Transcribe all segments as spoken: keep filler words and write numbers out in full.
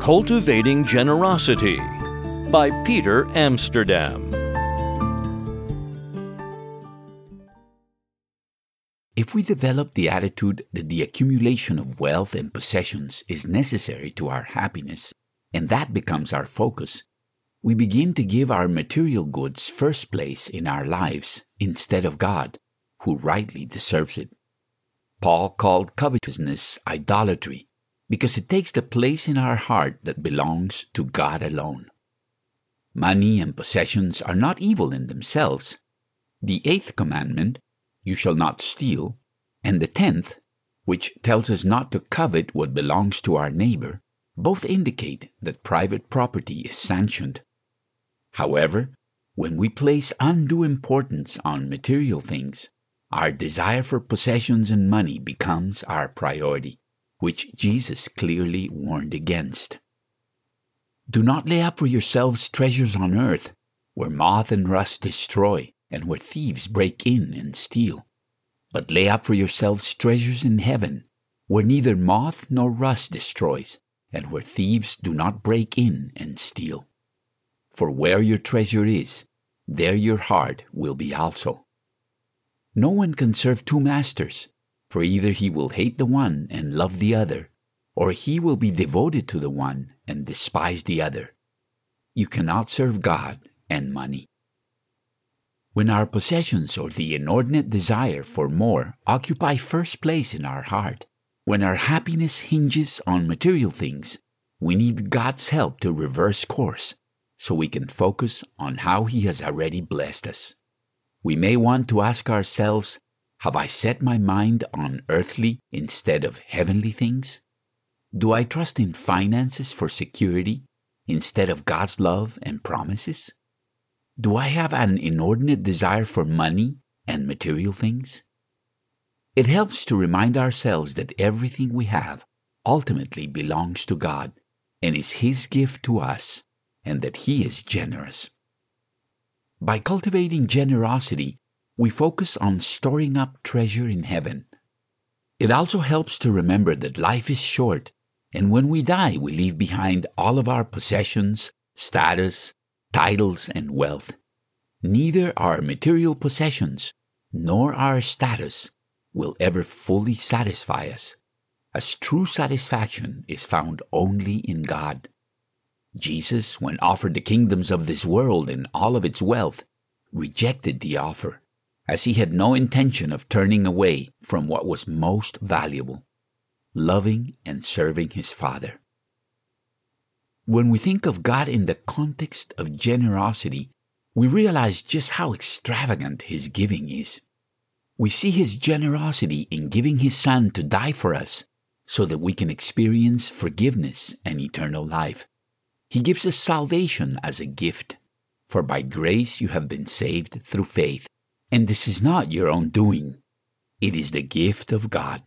Cultivating Generosity by Peter Amsterdam. If we develop the attitude that the accumulation of wealth and possessions is necessary to our happiness, and that becomes our focus, we begin to give our material goods first place in our lives instead of God, who rightly deserves it. Paul called covetousness idolatry because it takes the place in our heart that belongs to God alone. Money and possessions are not evil in themselves. The eighth commandment, "You shall not steal," and the tenth, which tells us not to covet what belongs to our neighbor, both indicate that private property is sanctioned. However, when we place undue importance on material things, our desire for possessions and money becomes our priority, which Jesus clearly warned against. Do not lay up for yourselves treasures on earth, where moth and rust destroy, and where thieves break in and steal. But lay up for yourselves treasures in heaven, where neither moth nor rust destroys, and where thieves do not break in and steal. For where your treasure is, there your heart will be also. No one can serve two masters, for either he will hate the one and love the other, or he will be devoted to the one and despise the other. You cannot serve God and money. When our possessions or the inordinate desire for more occupy first place in our heart, when our happiness hinges on material things, we need God's help to reverse course so we can focus on how He has already blessed us. We may want to ask ourselves, have I set my mind on earthly instead of heavenly things? Do I trust in finances for security instead of God's love and promises? Do I have an inordinate desire for money and material things? It helps to remind ourselves that everything we have ultimately belongs to God and is His gift to us, and that He is generous. By cultivating generosity, we focus on storing up treasure in heaven. It also helps to remember that life is short, and when we die, we leave behind all of our possessions, status, titles, and wealth. Neither our material possessions nor our status will ever fully satisfy us, as true satisfaction is found only in God. Jesus, when offered the kingdoms of this world and all of its wealth, rejected the offer, as He had no intention of turning away from what was most valuable, loving and serving His Father. When we think of God in the context of generosity, we realize just how extravagant His giving is. We see His generosity in giving His Son to die for us so that we can experience forgiveness and eternal life. He gives us salvation as a gift, for by grace you have been saved through faith, and this is not your own doing. It is the gift of God.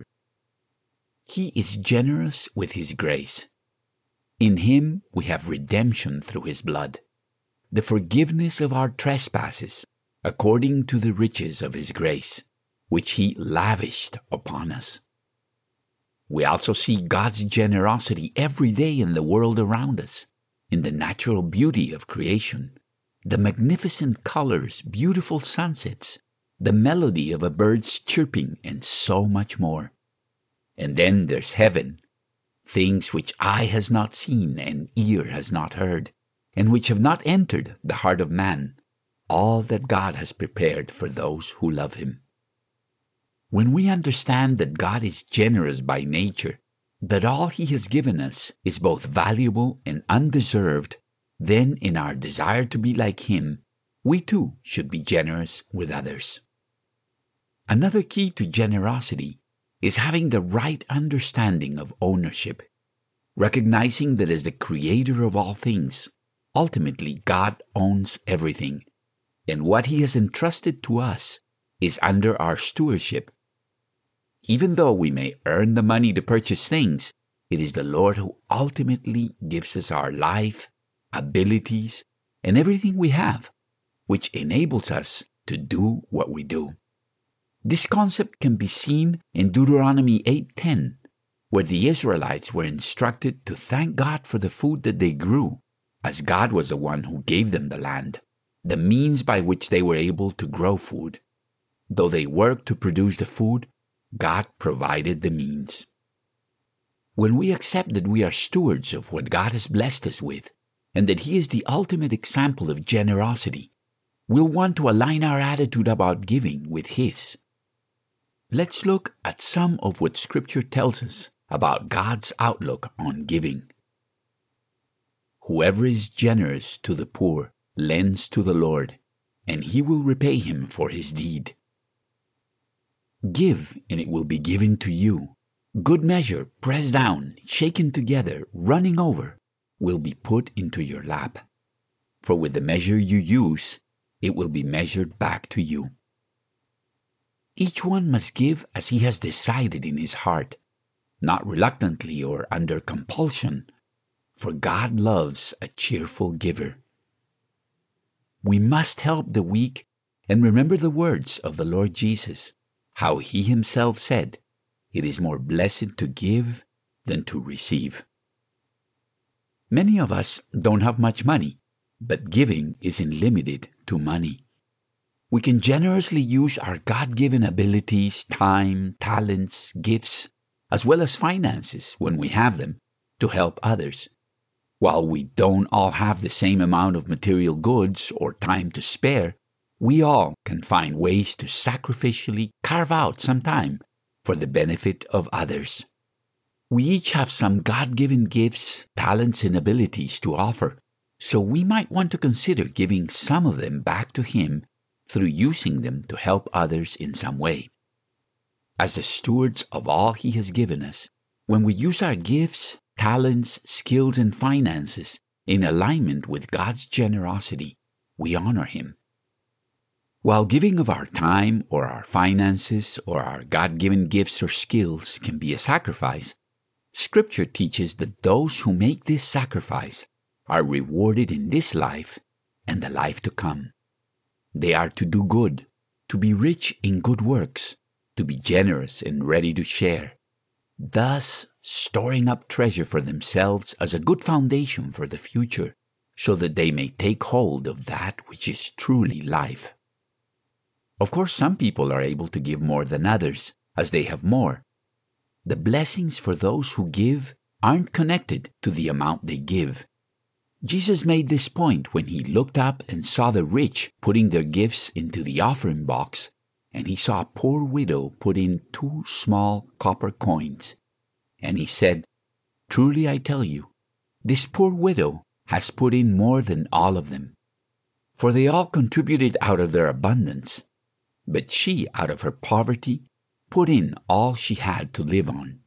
He is generous with His grace. In Him we have redemption through His blood, the forgiveness of our trespasses, according to the riches of His grace, which He lavished upon us. We also see God's generosity every day in the world around us, in the natural beauty of creation, the magnificent colors, beautiful sunsets, the melody of a bird's chirping, and so much more. And then there's heaven, things which eye has not seen and ear has not heard, and which have not entered the heart of man, all that God has prepared for those who love Him. When we understand that God is generous by nature, that all He has given us is both valuable and undeserved, then in our desire to be like Him, we too should be generous with others. Another key to generosity is having the right understanding of ownership, recognizing that as the Creator of all things, ultimately God owns everything, and what He has entrusted to us is under our stewardship. Even though we may earn the money to purchase things, it is the Lord who ultimately gives us our life, abilities, and everything we have, which enables us to do what we do. This concept can be seen in Deuteronomy eight ten, where the Israelites were instructed to thank God for the food that they grew, as God was the one who gave them the land, the means by which they were able to grow food. Though they worked to produce the food, God provided the means. When we accept that we are stewards of what God has blessed us with, and that He is the ultimate example of generosity, we'll want to align our attitude about giving with His. Let's look at some of what Scripture tells us about God's outlook on giving. Whoever is generous to the poor lends to the Lord, and He will repay him for his deed. Give, and it will be given to you. Good measure, pressed down, shaken together, running over, will be put into your lap. For with the measure you use, it will be measured back to you. Each one must give as he has decided in his heart, not reluctantly or under compulsion, for God loves a cheerful giver. We must help the weak and remember the words of the Lord Jesus, how He Himself said, "It is more blessed to give than to receive." Many of us don't have much money, but giving isn't limited to money. We can generously use our God-given abilities, time, talents, gifts, as well as finances when we have them, to help others. While we don't all have the same amount of material goods or time to spare, we all can find ways to sacrificially carve out some time for the benefit of others. We each have some God-given gifts, talents, and abilities to offer, so we might want to consider giving some of them back to Him through using them to help others in some way. As the stewards of all He has given us, when we use our gifts, talents, skills, and finances in alignment with God's generosity, we honor Him. While giving of our time or our finances or our God-given gifts or skills can be a sacrifice, Scripture teaches that those who make this sacrifice are rewarded in this life and the life to come. They are to do good, to be rich in good works, to be generous and ready to share, thus storing up treasure for themselves as a good foundation for the future, so that they may take hold of that which is truly life. Of course, some people are able to give more than others, as they have more. The blessings for those who give aren't connected to the amount they give. Jesus made this point when He looked up and saw the rich putting their gifts into the offering box, and He saw a poor widow put in two small copper coins. And He said, "Truly I tell you, this poor widow has put in more than all of them. For they all contributed out of their abundance, but she, out of her poverty, put in all she had to live on."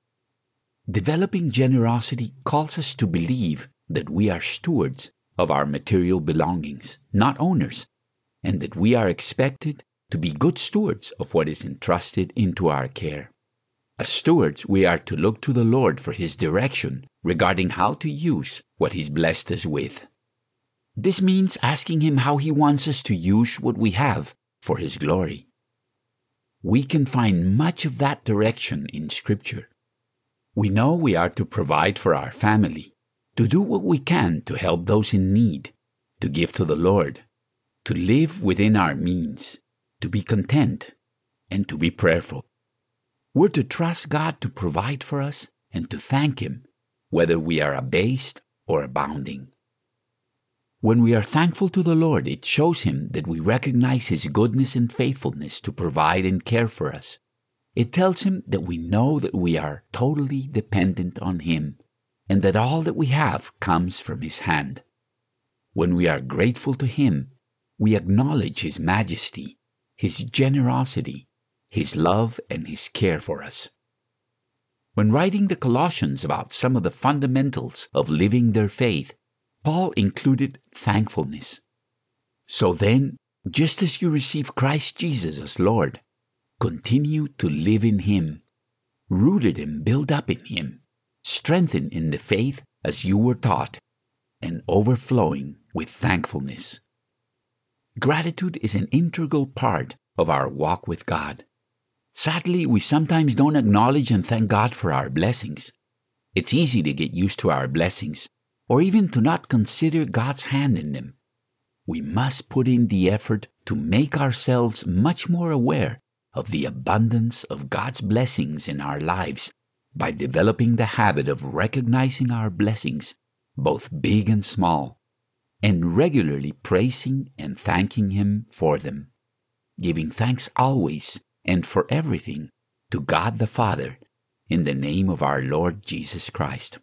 Developing generosity calls us to believe that we are stewards of our material belongings, not owners, and that we are expected to be good stewards of what is entrusted into our care. As stewards, we are to look to the Lord for His direction regarding how to use what He's blessed us with. This means asking Him how He wants us to use what we have for His glory. We can find much of that direction in Scripture. We know we are to provide for our family, to do what we can to help those in need, to give to the Lord, to live within our means, to be content, and to be prayerful. We're to trust God to provide for us and to thank Him, whether we are abased or abounding. When we are thankful to the Lord, it shows Him that we recognize His goodness and faithfulness to provide and care for us. It tells Him that we know that we are totally dependent on Him, and that all that we have comes from His hand. When we are grateful to Him, we acknowledge His majesty, His generosity, His love, and His care for us. When writing the Colossians about some of the fundamentals of living their faith, Paul included thankfulness. So then, just as you receive Christ Jesus as Lord, continue to live in Him, rooted and built up in Him, strengthened in the faith as you were taught, and overflowing with thankfulness. Gratitude is an integral part of our walk with God. Sadly, we sometimes don't acknowledge and thank God for our blessings. It's easy to get used to our blessings, or even to not consider God's hand in them. We must put in the effort to make ourselves much more aware of the abundance of God's blessings in our lives by developing the habit of recognizing our blessings, both big and small, and regularly praising and thanking Him for them, giving thanks always and for everything to God the Father, in the name of our Lord Jesus Christ.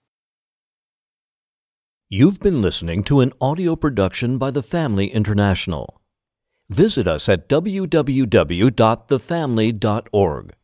You've been listening to an audio production by The Family International. Visit us at w w w dot the family dot org.